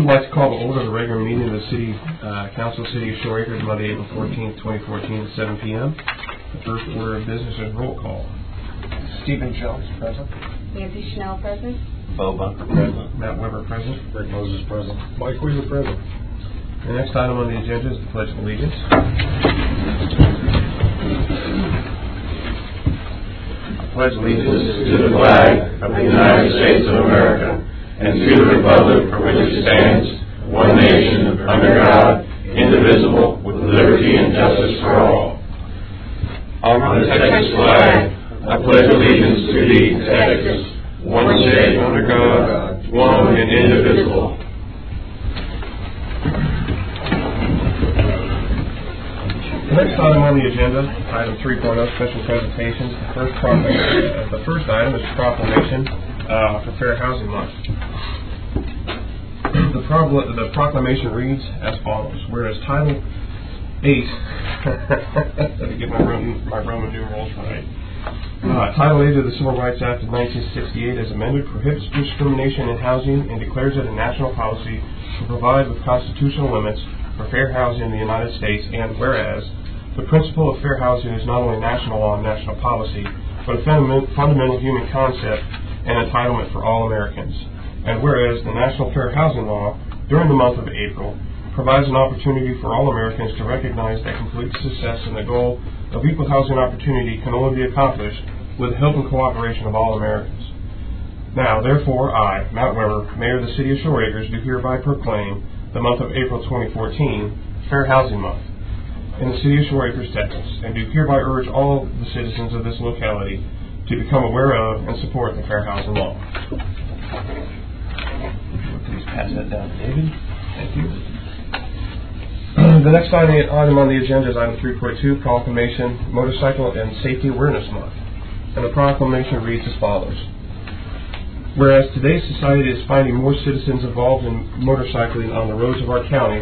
like to call to order the regular meeting of the City Council, City of Shore Acres, Monday, April 14th, 2014 at 7 p.m. The first order of business is roll call. Stephen Jones, present. Nancy Schnell, present. Bo Bunker, present. Matt Weber, present. Rick Moses, present. Mike Weaver, present. The next item on the agenda is the Pledge of Allegiance. I pledge allegiance to the flag of the United States of America and to the republic for which it stands, one nation, under God, indivisible, with liberty and justice for all. On the Texas flag, I pledge allegiance to thee, Texas, one state under God, one and indivisible. The next item on the agenda, item 3.0, special presentations. The first item is proclamation for Fair Housing Month. The proclamation reads as follows: whereas Title 8, let me get my Roman numerals right. Title 8 of the Civil Rights Act of 1968, as amended, prohibits discrimination in housing and declares it a national policy to provide with constitutional limits for fair housing in the United States. And whereas the principle of fair housing is not only national law and national policy, but a fundamental human concept and entitlement for all Americans. And whereas the National Fair Housing Law, during the month of April, provides an opportunity for all Americans to recognize that complete success in the goal of equal housing opportunity can only be accomplished with the help and cooperation of all Americans. Now, therefore, I, Matt Weber, Mayor of the City of Shore Acres, do hereby proclaim the month of April 2014 Fair Housing Month in the City of Shore Acres, Texas, and do hereby urge all the citizens of this locality to become aware of and support the Fair Housing Law. Please pass that down to David. Thank you. The next item on the agenda is item 3.2, Proclamation Motorcycle and Safety Awareness Month. And the proclamation reads as follows: whereas today's society is finding more citizens involved in motorcycling on the roads of our country,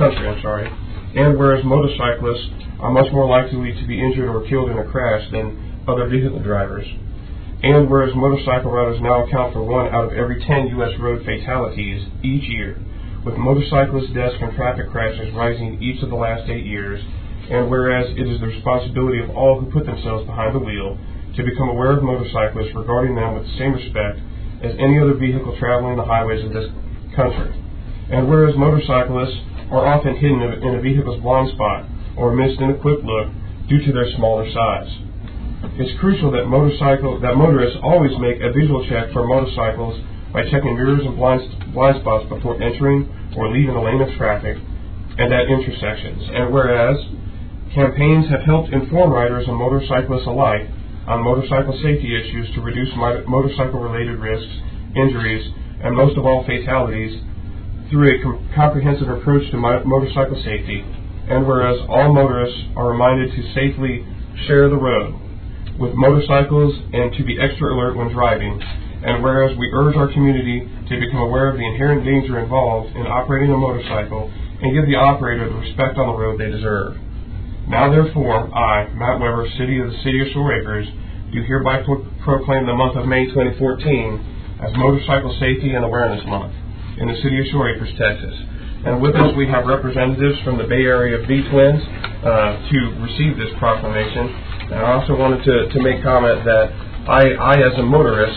and whereas motorcyclists are much more likely to be injured or killed in a crash than other vehicle drivers, and whereas motorcycle riders now account for 1 out of every 10 U.S. road fatalities each year, with motorcyclist deaths from traffic crashes rising each of the last 8 years, and whereas it is the responsibility of all who put themselves behind the wheel to become aware of motorcyclists, regarding them with the same respect as any other vehicle traveling the highways of this country, and whereas motorcyclists are often hidden in a vehicle's blind spot or missed in a quick look due to their smaller size. It's crucial that motorists always make a visual check for motorcycles by checking mirrors and blind spots before entering or leaving a lane of traffic and at intersections. And whereas campaigns have helped inform riders and motorcyclists alike on motorcycle safety issues to reduce motorcycle-related risks, injuries, and most of all fatalities through a comprehensive approach to motorcycle safety. And whereas all motorists are reminded to safely share the road with motorcycles and to be extra alert when driving. And whereas we urge our community to become aware of the inherent danger involved in operating a motorcycle and give the operator the respect on the road they deserve. Now therefore, I, Matt Weber, City of Shore Acres, do hereby proclaim the month of May 2014 as Motorcycle Safety and Awareness Month in the City of Shore Acres, Texas. And with us we have representatives from the Bay Area V-Twins to receive this proclamation. And I also wanted to make comment that I as a motorist,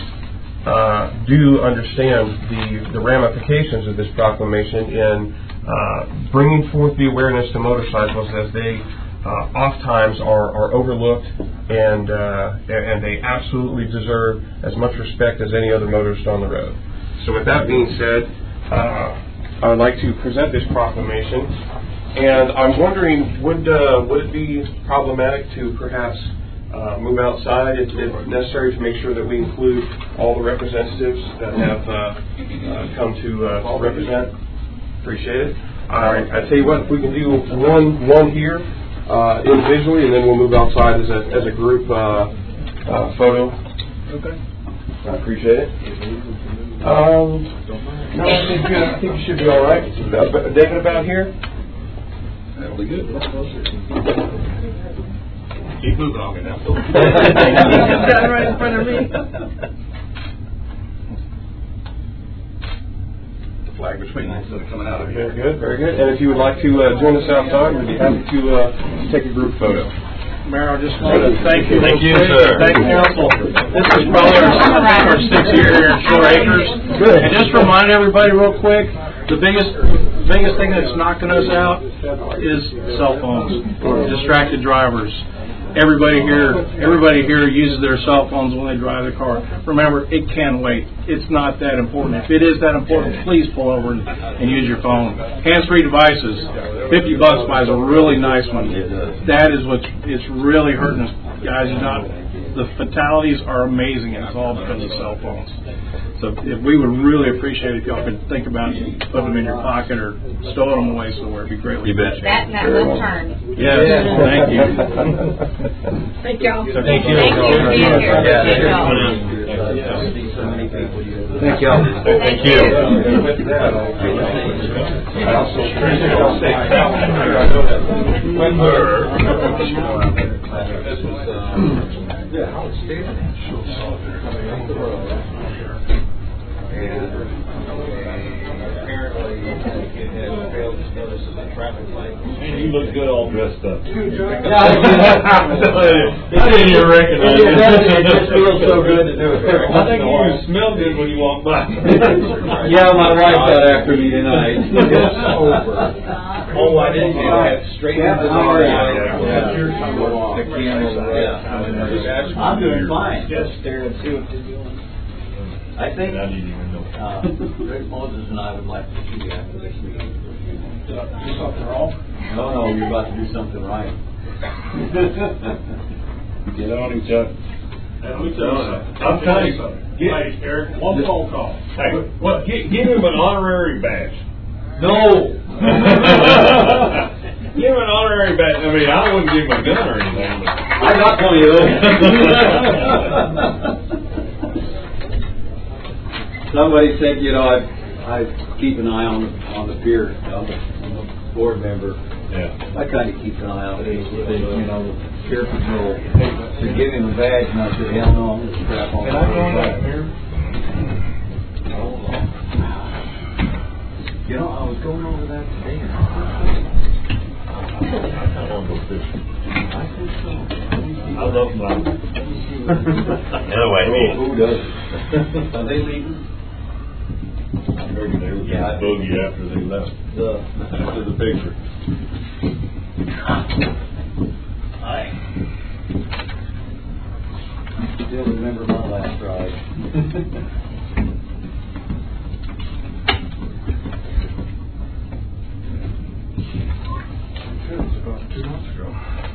do understand the ramifications of this proclamation in bringing forth the awareness to motorcycles, as they oftentimes are overlooked, and they absolutely deserve as much respect as any other motorist on the road. So with that being said, I would like to present this proclamation, and I'm wondering, would it be problematic to perhaps move outside if necessary to make sure that we include all the representatives that have come to represent? Appreciate it. All right, I tell you what, if we can do one here individually, and then we'll move outside as a group photo. Okay. I appreciate it. No, I think you should be all right. David, about here? That'll be good. Keep moving on now. He's got it right in front of me. flag between them instead of coming out of here. Very good, very good. And if you would like to join us outside, we'd be happy to take a group photo. Mayor, I just wanted to thank you. Thank you, real quick. sir. Thank council. This is probably our 6th year here in Shore Acres. Good. And just remind everybody real quick, the biggest thing that's knocking us out is cell phones, distracted drivers. Everybody here uses their cell phones when they drive the car. Remember, it can wait. It's not that important. If it is that important, please pull over and use your phone. Hands-free devices. $50 buys a really nice one. That is it's really hurting us, guys. The fatalities are amazing, and it's all because of cell phones. So we would really appreciate if y'all could think about putting them in your pocket or stowing them away somewhere. It'd be greatly appreciated. That and that left turn. Yes, thank you. Thank y'all. Thank you. Thank you for being here. Thank y'all. Thank y'all. Thank you. You look good all dressed up. I didn't even recognize you. It just feels so good to do it. I think you smell good when you walk by. Yeah, my wife got after me tonight. Oh, I didn't know that. Straight into the I'm doing fine. Just stare and see what they're doing. I think I didn't even know. Rick Moses and I would like to see you after this meeting. Do something wrong? No, you're about to do something right. Get on him, Chuck. I'm telling you something. Hey, Eric, one phone call. Hey, give him an honorary badge. No! Give him an honorary badge. I mean, I wouldn't give him a gun or anything. But I got plenty of those. Somebody said, I keep an eye on the pier, on the board member. yeah. I kind of keep an eye on it. Pier patrol. To give him a badge, and I said, hell no, I'm going to strap on. Can I go on that pier? I was going over that today. I kind of want to go fishing. I think so. I love my. Anyway, Who doesn't? Are they leaving? I figured they were getting boogie after they left. After the picture. I still remember my last ride. It's about 2 months ago.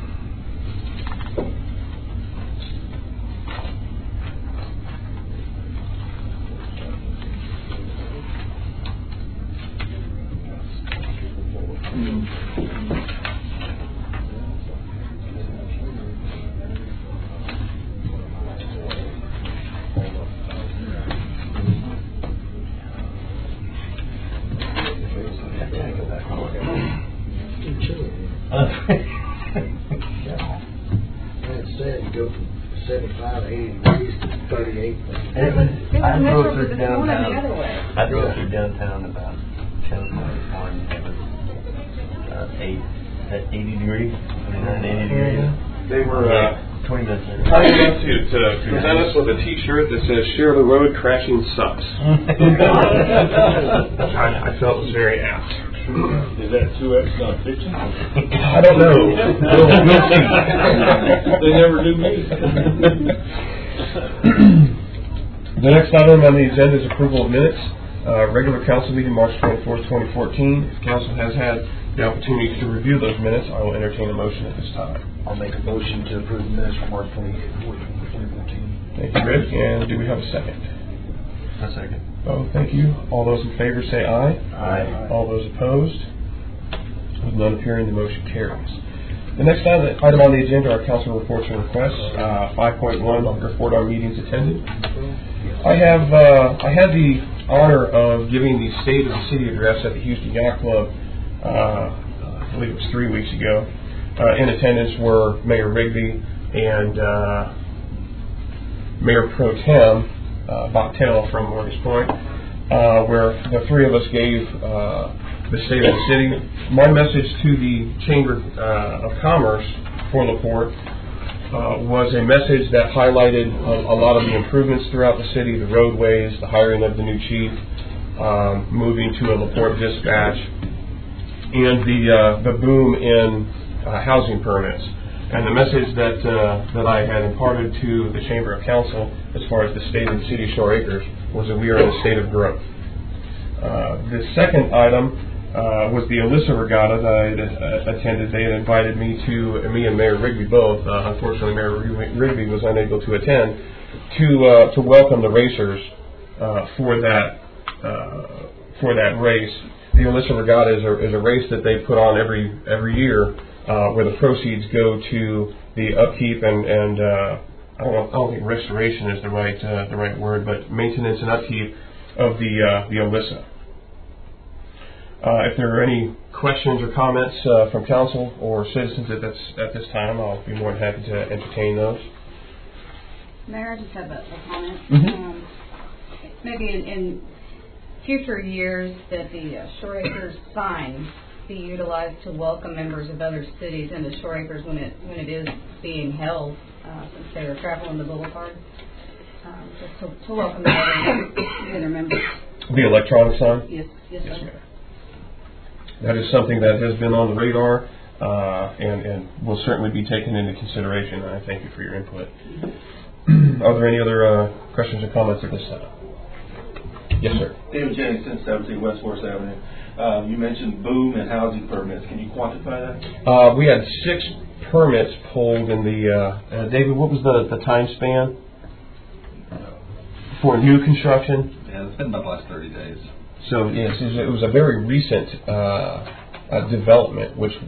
Instead, you go from 75 to 80 degrees to 38. I drove through downtown. I drove through downtown about 10 minutes morning. It was 80 degrees, 29, 80 degrees. They were 20 minutes later. kind enough to present us with a T-shirt that says "Share the road, crashing sucks." I felt it was very apt. Is that 2X non-fiction? I don't know. We'll see. They never do me. The next item on the agenda is approval of minutes. Regular council meeting March 24th, 2014. If council has had the opportunity to review those minutes, I will entertain a motion at this time. I'll make a motion to approve the minutes from March 24th, 2014. Thank you, Rick. And do we have a second? A second. Oh, thank you. All those in favor say aye. Aye. All those opposed? With none appearing, the motion carries. The next item on the agenda are council reports and requests. 5.1, report on meetings attended. I had the honor of giving the State of the City address at the Houston Yacht Club, I believe it was 3 weeks ago. In attendance were Mayor Rigby and Mayor Pro Tem Bob Tell from Morgan's Point. where the three of us gave the state of the city. My message to the Chamber of Commerce for LaPorte was a message that highlighted a lot of the improvements throughout the city, the roadways, the hiring of the new chief, moving to a LaPorte dispatch, and the boom in housing permits. And the message that I had imparted to the Chamber of Council as far as the state and city of Shore Acres was that we are in a state of growth. The second item was the Alyssa Regatta that I had attended. They had invited me and Mayor Rigby both. Unfortunately, Mayor Rigby was unable to attend to welcome the racers for that race. The Alyssa Regatta is a race that they put on every year, where the proceeds go to the upkeep and I don't think restoration is the right word, but maintenance and upkeep of the Alyssa. If there are any questions or comments from council or citizens at this time, I'll be more than happy to entertain those. Mayor, I just have a comment. Mm-hmm. Maybe in future years that the Shore Acres sign be utilized to welcome members of other cities into Shore Acres when it is being held, since they are traveling the boulevard, just to welcome other members. The electronic sign? Yes, sir. That is something that has been on the radar and will certainly be taken into consideration. I thank you for your input. Are there any other questions or comments at this time? Yes, sir. David Jennings, 1017 West Forest Avenue. You mentioned boom and housing permits. Can you quantify that? We had 6 permits pulled in the... David, what was the time span for new construction? Yeah, it's been about the last 30 days. So yes, it was a very recent development, which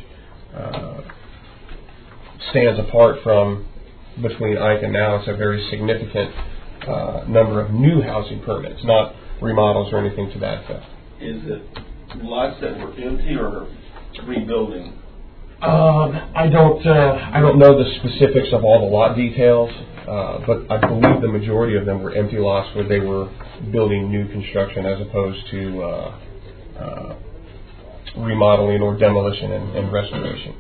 stands apart from between Ike and now. It's a very significant number of new housing permits, not remodels or anything to that effect. Is it lots that were empty or rebuilding? I don't know the specifics of all the lot details, but I believe the majority of them were empty lots where they were building new construction as opposed to remodeling or demolition and restoration.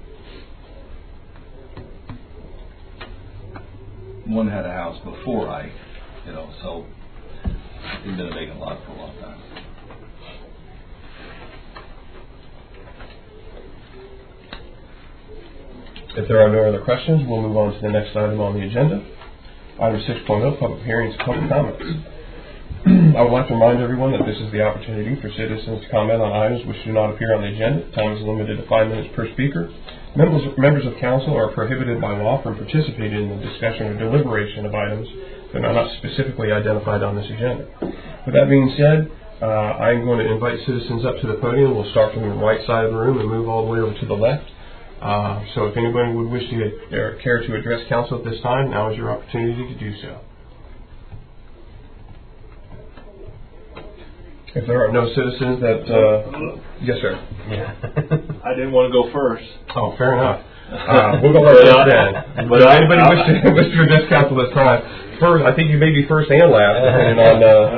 One had a house before Ike, so he's been a vacant lot for a long time. If there are no other questions, we'll move on to the next item on the agenda. Item 6.0, public hearings and public comments. I would like to remind everyone that this is the opportunity for citizens to comment on items which do not appear on the agenda. Time is limited to 5 minutes per speaker. Members of council are prohibited by law from participating in the discussion or deliberation of items that are not specifically identified on this agenda. With that being said, I'm going to invite citizens up to the podium. We'll start from the right side of the room and move all the way over to the left. So if anybody would wish to care to address council at this time, now is your opportunity to do so. If there are no citizens that... yes, sir. Yeah. I didn't want to go first. Oh, fair enough. We'll go like that then. But anybody wish to address council this time? First, I think you may be first and last, depending on...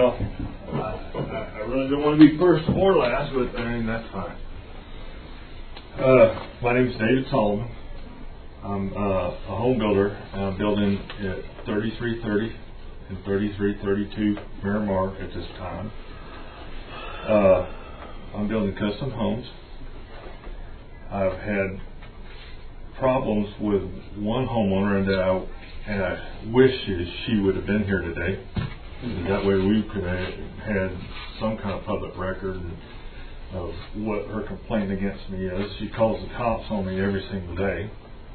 I really don't want to be first or last, but that's fine. My name is David Solomon. I'm a home builder. I'm building at 3330 and 3332 Miramar at this time. I'm building custom homes. I've had problems with one homeowner, and I wish she would have been here today. And that way we could have had some kind of public record of what her complaint against me is. She calls the cops on me every single day.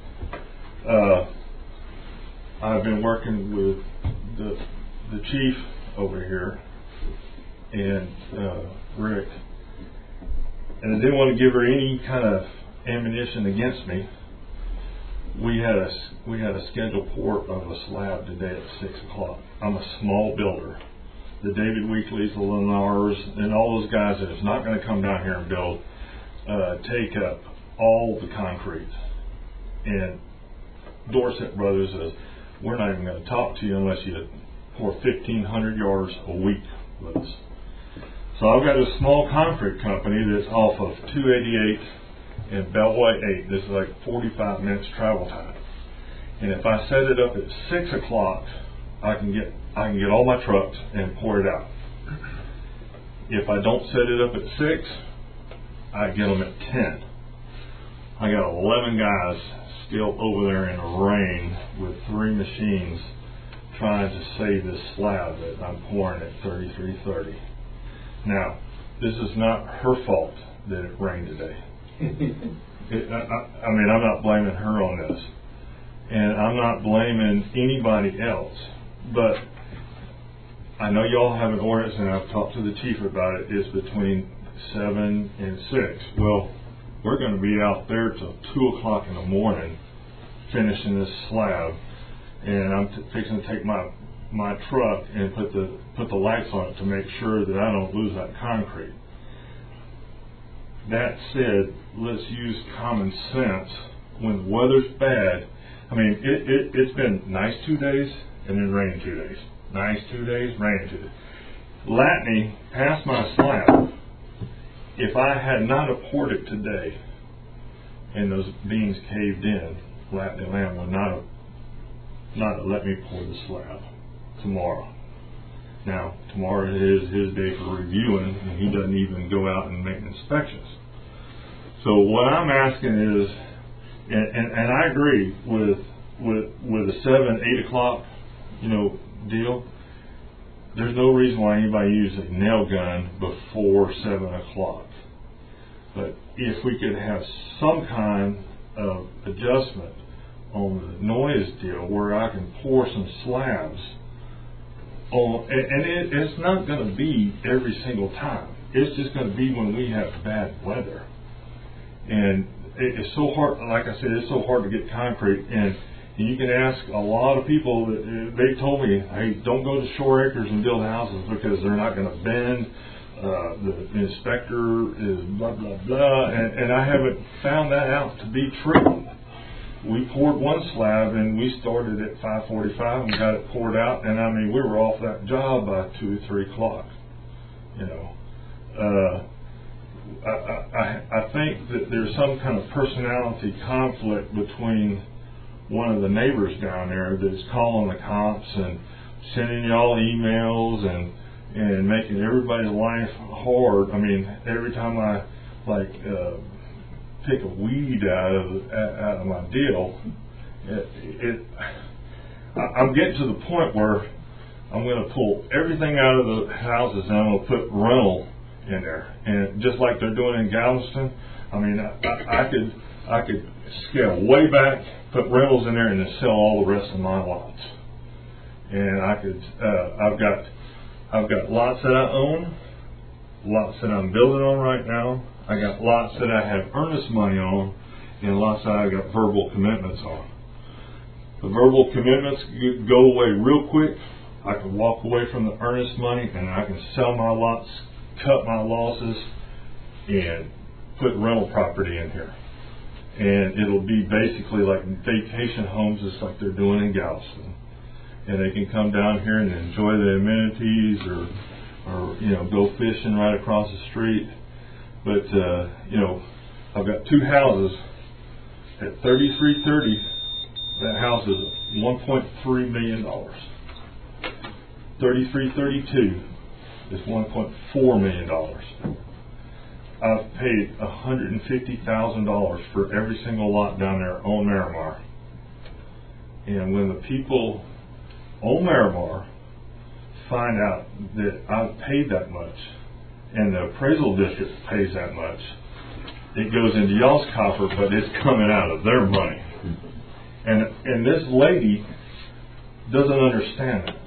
I've been working with the chief over here and Rick, and I didn't want to give her any kind of ammunition against me. We had a scheduled pour of a slab today at 6 o'clock. I'm a small builder. The David Weekleys, the Lenars, and all those guys that is not going to come down here and build take up all the concrete. And Dorset Brothers says, we're not even going to talk to you unless you pour 1,500 yards a week with us. So I've got a small concrete company that's off of 288 and Beltway 8. This is like 45 minutes travel time. And if I set it up at 6 o'clock, I can get all my trucks and pour it out. If I don't set it up at 6, I get them at 10. I got 11 guys still over there in the rain with 3 machines trying to save this slab that I'm pouring at 3330. Now, this is not her fault that it rained today. I mean, I'm not blaming her on this. And I'm not blaming anybody else. But I know y'all have an ordinance, and I've talked to the chief about it. It's between 7 and 6. Well, we're going to be out there till 2 o'clock in the morning finishing this slab. And I'm fixing to take my truck and put the lights on it to make sure that I don't lose that concrete. That said, let's use common sense. When the weather's bad, I mean, it's been nice 2 days and then rain 2 days. Nice 2 days, rain 2 days. Latney passed my slab. If I had not have poured it today and those beams caved in, Latney Lamb would not have let me pour the slab tomorrow. Now, tomorrow is his day for reviewing, and he doesn't even go out and make inspections. So what I'm asking is, and I agree with a 7, 8 o'clock, deal. There's no reason why anybody uses a nail gun before 7 o'clock. But if we could have some kind of adjustment on the noise deal where I can pour some slabs on, and it's not going to be every single time. It's just going to be when we have bad weather. And it's so hard, like I said, it's so hard to get concrete. And you can ask a lot of people, they told me, hey, don't go to Shore Acres and build houses because they're not going to bend. The inspector is blah, blah, blah. And I haven't found that out to be true. We poured one slab and we started at 5:45 and got it poured out. And I mean, we were off that job by 2, 3 o'clock. I think that there's some kind of personality conflict between one of the neighbors down there that's calling the cops and sending y'all emails and making everybody's life hard. I mean, every time I pick a weed out of my deal, I'm getting to the point where I'm going to pull everything out of the houses and I'm going to put rental in there. And just like they're doing in Galveston, I mean, I could scale way back, put rentals in there, and then sell all the rest of my lots. And I could, I've got lots that I own, lots that I'm building on right now. I got lots that I have earnest money on, and lots that I got verbal commitments on. The verbal commitments go away real quick. I can walk away from the earnest money, and I can sell my lots, cut my losses, and put rental property in here. And it'll be basically like vacation homes, just like they're doing in Galveston. And they can come down here and enjoy the amenities, or go fishing right across the street. But I've got 2 houses at 3330. That house is $1.3 million. 3332 is $1.4 million. I've paid $150,000 for every single lot down there on Miramar. And when the people on Miramar find out that I've paid that much and the appraisal district pays that much, it goes into y'all's coffer, but it's coming out of their money. And this lady doesn't understand that.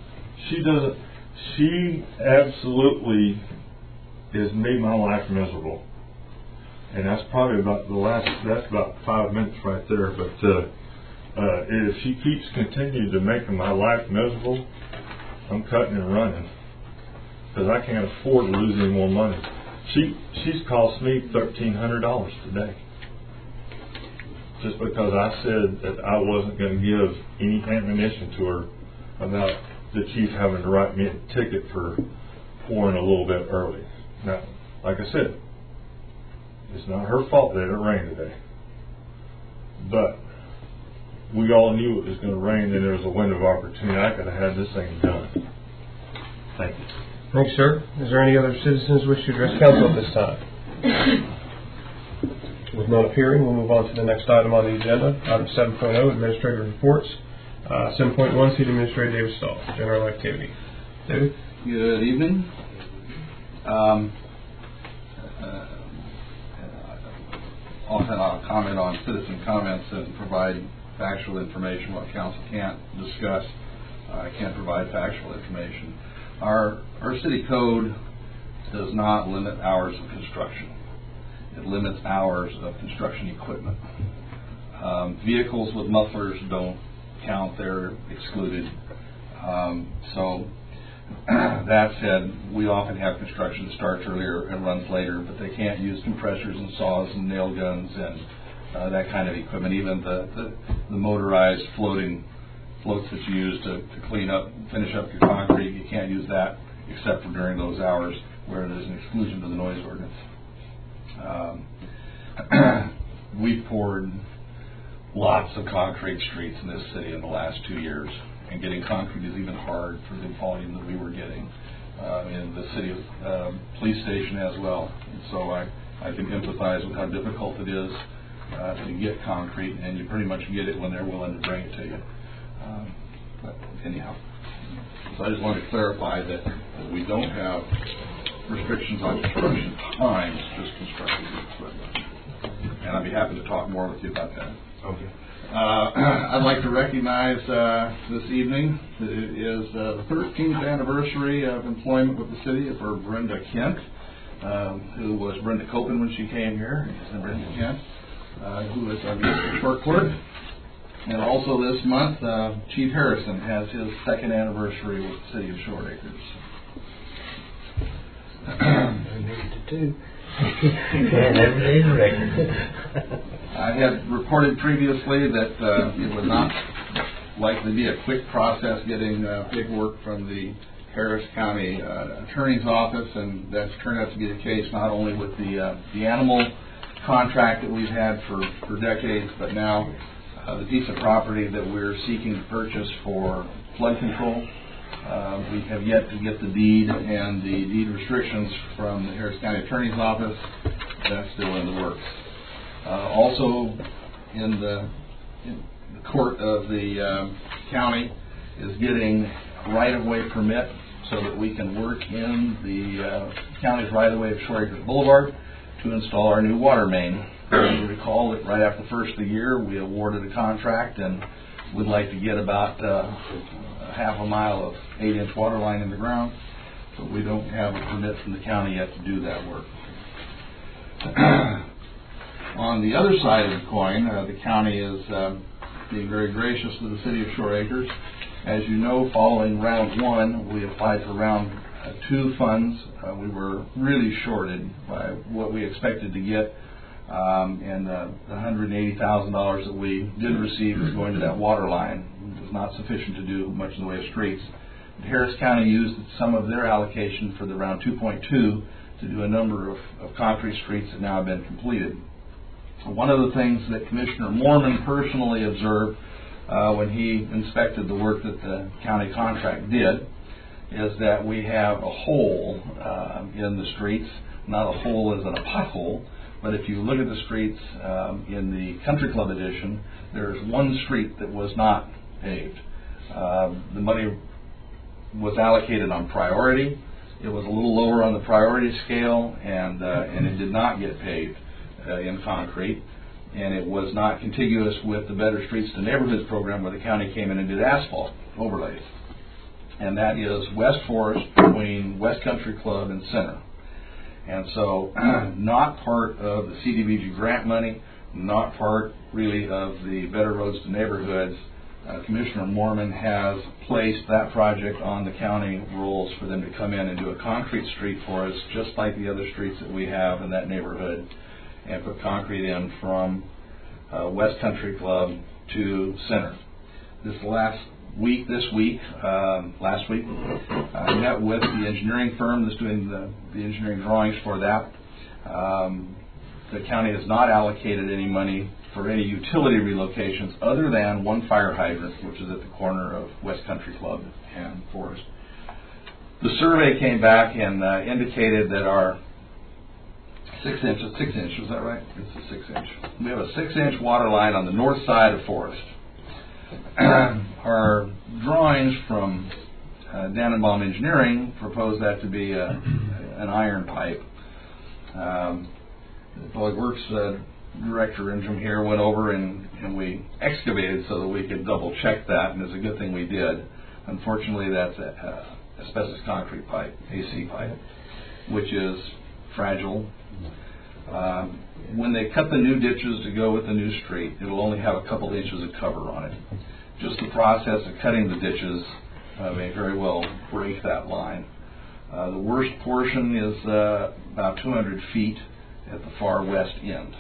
She absolutely has made my life miserable. And that's probably that's about 5 minutes right there. But if she keeps continuing to make my life miserable, I'm cutting and running. Because I can't afford to lose any more money. She's cost me $1,300 today. Just because I said that I wasn't going to give any ammunition to her about the chief having to write me a ticket for pouring a little bit early. Now, like I said, it's not her fault that it rained today. But we all knew it was going to rain and there was a window of opportunity. I could have had this thing done. Thank you. Thanks, sir. Is there any other citizens wish to address council at this time? With none appearing, we'll move on to the next item on the agenda. Item 7.0, Administrative Reports. 7.1, City Administrator David Stahl, General Activity. David? Good evening. Often I'll comment on citizen comments and provide factual information. What council can't discuss, I can't provide factual information. Our city code does not limit hours of construction. It limits hours of construction equipment. Vehicles with mufflers don't count, they're excluded. So that said, we often have construction that starts earlier and runs later, but they can't use compressors and saws and nail guns and that kind of equipment. Even the motorized floats that you use to clean up, finish up your concrete, you can't use that except for during those hours where there's an exclusion to the noise ordinance. We've poured lots of concrete streets in this city in the last 2 years, and getting concrete is even hard for the volume that we were getting in the city police station as well. And so I can empathize with how difficult it is to get concrete, and you pretty much get it when they're willing to bring it to you. But anyhow, so I just wanted to clarify that we don't have restrictions on construction times, just construction equipment. And I'd be happy to talk more with you about that. Okay. I'd like to recognize this evening that it is the 13th anniversary of employment with the city for Brenda Kent, who was Brenda Copen when she came here, and Brenda Kent, who is our municipal short clerk. And also this month, Chief Harrison has his 2nd anniversary with the city of Short Acres. I had reported previously that it would not likely be a quick process getting paperwork from the Harris County Attorney's Office, and that's turned out to be the case not only with the animal contract that we've had for decades, but now the piece of property that we're seeking to purchase for flood control. We have yet to get the deed and the deed restrictions from the Harris County Attorney's Office. That's still in the works. Also, in the court of the county is getting right-of-way permit so that we can work in the county's right-of-way of Short Acres Boulevard to install our new water main. You recall that right after the first of the year, we awarded a contract, and we'd like to get about half a mile of 8-inch water line in the ground, but we don't have a permit from the county yet to do that work. On the other side of the coin, the county is being very gracious to the city of Short Acres. As you know, following round 1, we applied for round 2 funds. We were really shorted by what we expected to get, and the $180,000 that we did receive was going to that water line. It was not sufficient to do much in the way of streets. Harris County used some of their allocation for the round 2.2 to do a number of concrete streets that now have been completed. One of the things that Commissioner Mormon personally observed when he inspected the work that the county contract did is that we have a hole in the streets, not a hole as in a pothole, but if you look at the streets in the Country Club edition, there's one street that was not paved. The money was allocated on priority. It was a little lower on the priority scale, and it did not get paved in concrete, and it was not contiguous with the Better Streets to Neighborhoods program where the county came in and did asphalt overlays. And that is West Forest between West Country Club and Center. And so not part of the CDBG grant money, not part really of the Better Roads to Neighborhoods. Commissioner Mormon has placed that project on the county rules for them to come in and do a concrete street for us, just like the other streets that we have in that neighborhood, and put concrete in from West Country Club to Center. This last this week, last week, I met with the engineering firm that's doing the engineering drawings for that. The county has not allocated any money for any utility relocations other than one fire hydrant, which is at the corner of West Country Club and Forest. The survey came back and indicated that our 6 inch, was that right? It's a 6 inch. We have a 6 inch water line on the north side of Forest. Our drawings from Dannenbaum Engineering propose that to be an iron pipe. The Public Works director and from here went over and we excavated so that we could double check that, and it's a good thing we did. Unfortunately, that's asbestos concrete pipe, AC pipe, which is fragile. When they cut the new ditches to go with the new street, it'll only have a couple inches of cover on it. Just the process of cutting the ditches may very well break that line. The worst portion is about 200 feet at the far west end.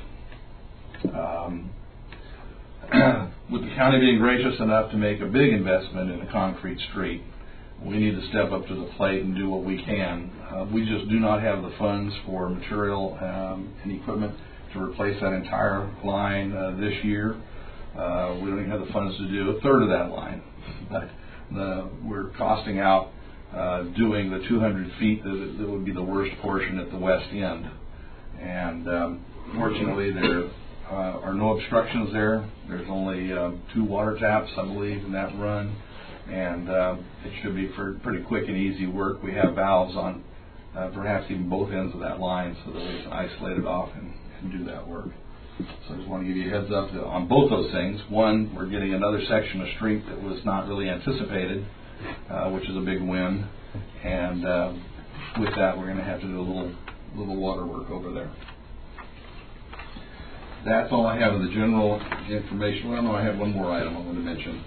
With the county being gracious enough to make a big investment in a concrete street, we need to step up to the plate and do what we can. We just do not have the funds for material and equipment to replace that entire line this year. We don't even have the funds to do a third of that line. But we're costing out doing the 200 feet that would be the worst portion at the west end. And fortunately, there are no obstructions there. There's only 2 water taps, I believe, in that run. And it should be for pretty quick and easy work. We have valves on perhaps even both ends of that line so that we can isolate it off and do that work. So I just want to give you a heads up on both those things. One, we're getting another section of street that was not really anticipated, which is a big win. And with that, we're going to have to do a little water work over there. That's all I have of the general information. Well, no, I have one more item I want to mention.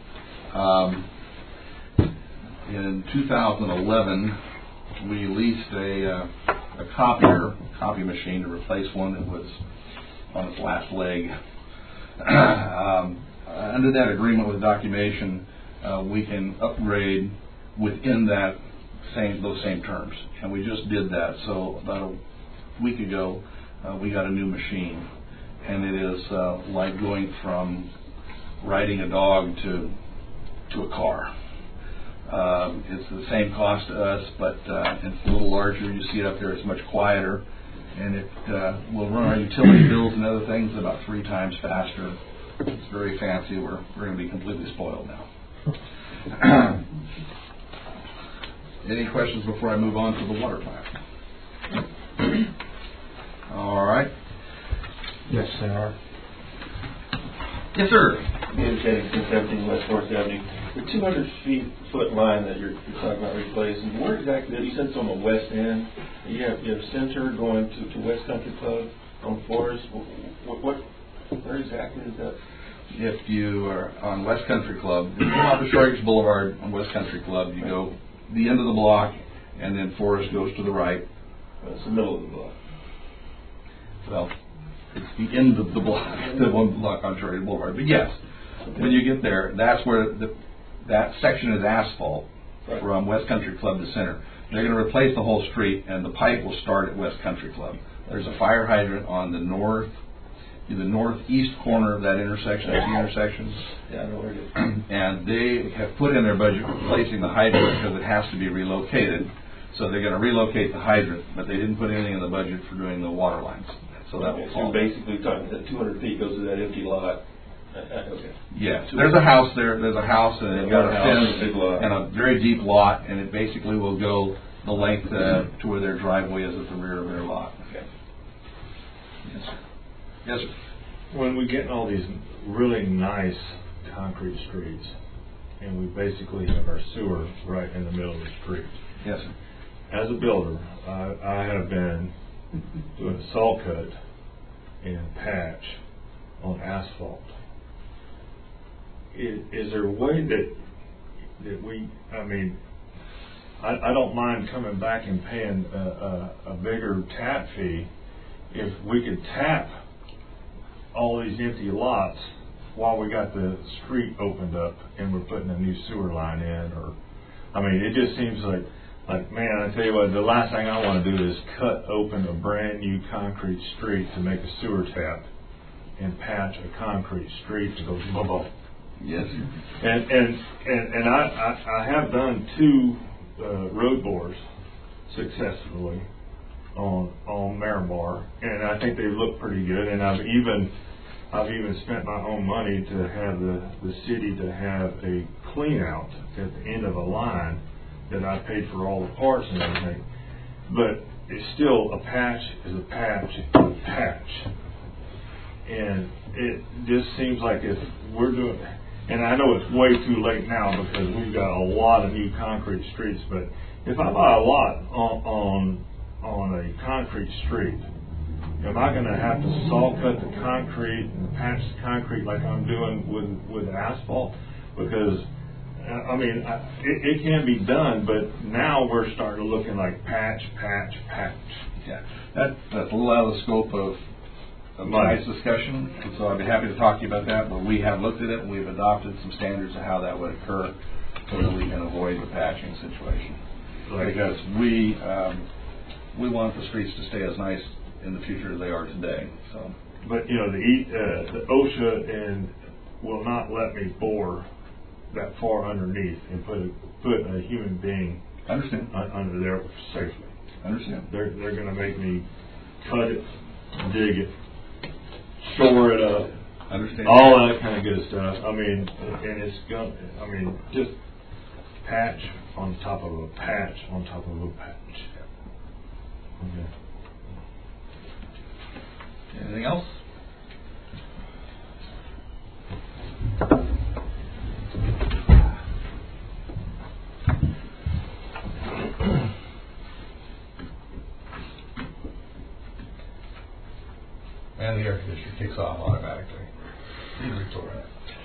In 2011, we leased a copy machine to replace one that was on its last leg. Under that agreement with Documation, we can upgrade within those same terms, and we just did that. So about a week ago, we got a new machine, and it is like going from riding a dog to a car. It's the same cost to us, but it's a little larger. You see it up there, it's much quieter, and it will run our utility bills and other things about 3 times faster. It's very fancy. We're going to be completely spoiled now. Any questions before I move on to the water plant? All right. Yes, there are. Yes, sir. David Jennings, 617 West Forest Avenue. The 200-foot line that you're talking about replacing, where exactly? You said it's on the west end. You have center going to West Country Club on Forest. Where exactly is that? If you are on West Country Club, you go off the Shoracres Boulevard on West Country Club, you go the end of the block, and then Forest goes to the right. It's the middle of the block. Well, it's the end of the block, the one block on Shoracres Boulevard. But yes, when you get there, that's where that section is asphalt from West Country Club to center. They're going to replace the whole street, and the pipe will start at West Country Club. There's a fire hydrant on the northeast corner of that intersection, Yeah, I know where it is. And they have put in their budget replacing the hydrant because it has to be relocated. So they're going to relocate the hydrant, but they didn't put anything in the budget for doing the water lines. So that will fall. So basically, talking that 200 feet goes to that empty lot. Okay. Yeah, there's a house there. There's a house, and it's got a fence big lot, and a very deep lot, and it basically will go the length to where their driveway is at the rear of their lot. Okay. Yes, sir. Yes, sir. When we get all these really nice concrete streets, and we basically have our sewer right in the middle of the street. Yes, sir. As a builder, I have been doing a salt cut and patch on asphalt. Is there a way that we, I don't mind coming back and paying a bigger tap fee if we could tap all these empty lots while we got the street opened up and we're putting a new sewer line in, or, I mean, it just seems like, man, I tell you what, the last thing I want to do is cut open a brand new concrete street to make a sewer tap and patch a concrete street that goes blah. Yes. And I have done 2 road bores successfully on Miramar, and I think they look pretty good. And I've even spent my own money to have the city to have a clean out at the end of a line that I paid for all the parts and everything. But it's still a patch is a patch is a patch. And it just seems like if we're doing, and I know it's way too late now because we've got a lot of new concrete streets, but if I buy a lot on a concrete street, am I going to have to saw cut the concrete and patch the concrete like I'm doing with asphalt? Because I mean, it can be done, but now we're starting to looking like patch. Yeah, that's a little out of the scope of tonight's discussion, and so I'd be happy to talk to you about that, but we have looked at it and we've adopted some standards of how that would occur so that we can avoid the patching situation. Because we want the streets to stay as nice in the future as they are today. So, but you know, the OSHA and will not let me bore that far underneath and put a human being under there safely. Understand. They're going to make me cut it, dig it, shore it up, all that kind of good stuff. I mean, and it's going. I mean, just patch on top of a patch on top of a patch. Okay. Anything else? And the air conditioner kicks off automatically.